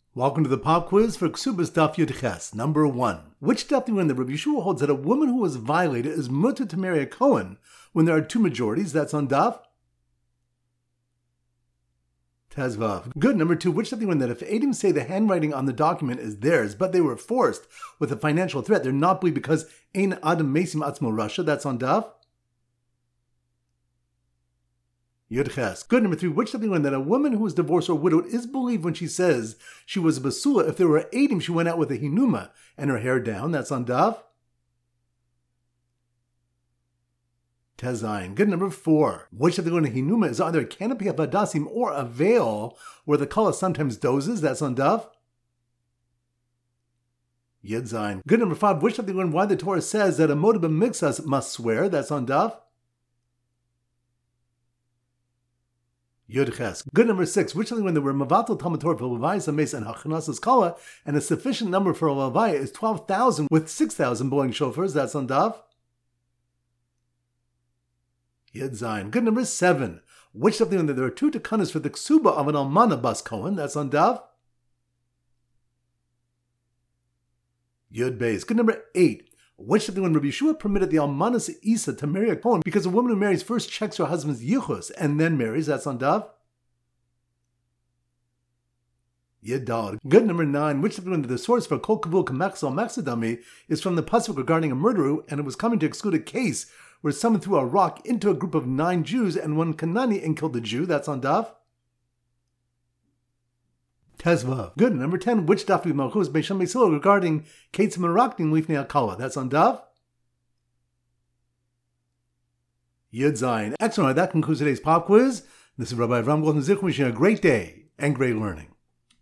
Welcome to the pop quiz for Ksubas Daf Yud Ches. Number 1. Which daf do we in the Rabbi Yeshua holds that a woman who was violated is mutter to marry a Kohen when there are two majorities? That's on daf Tezvav. Good. Number 2. Which daf do we in that if Adim say the handwriting on the document is theirs, but they were forced with a financial threat, they're not believed because Ein Adam Mesim Atzmo Rasha? That's on daf Yud Ches. Good. Number 3. Which daf do we in that a woman who is divorced or widowed is believed when she says she was a basula if there were Adim she went out with a hinuma and her hair down? That's on daf Tezayin. Good. Number 4. Which of the going to hinuma is either a canopy of hadassim or a veil where the kala sometimes dozes? That's on daf Yud Zayin. Good. Number 5. Which of the going why the Torah says that a moed b'mixas must swear? That's on daf Yud Ches. Good. Number 6. Which of the when there were mavatal Talmud Torah for Levayas Ames and Hachanasas Kala, and a sufficient number for a Levaya is 12,000 with 6,000 blowing shofars? That's on daf Yud Zayin. Good. Number 7. Which of the when there are two tekanas for the ksuba of an almana bas Kohen? That's on daf Yud Beis. Good. Number 8. Which of the when Rabbi Yeshua permitted the almanas Isa to marry a Kohen because a woman who marries first checks her husband's yichus and then marries? That's on daf Yud Daled. Good. Number 9. Which of the when the source for kol kavul k'machzal machzadami is from the pasuk regarding a murderer, and it was coming to exclude a case where someone threw a rock into a group of 9 Jews and one Kanani and killed the Jew? That's on daf Tezvav. Good. Number 10. Which daf do we malchus Beisham Beisilo regarding Kates Meraknim Lifnei Akala? That's on daf Yud Zayin. Excellent. That concludes today's pop quiz. This is Rabbi Avram Goldman Zich wishing you a great day and great learning.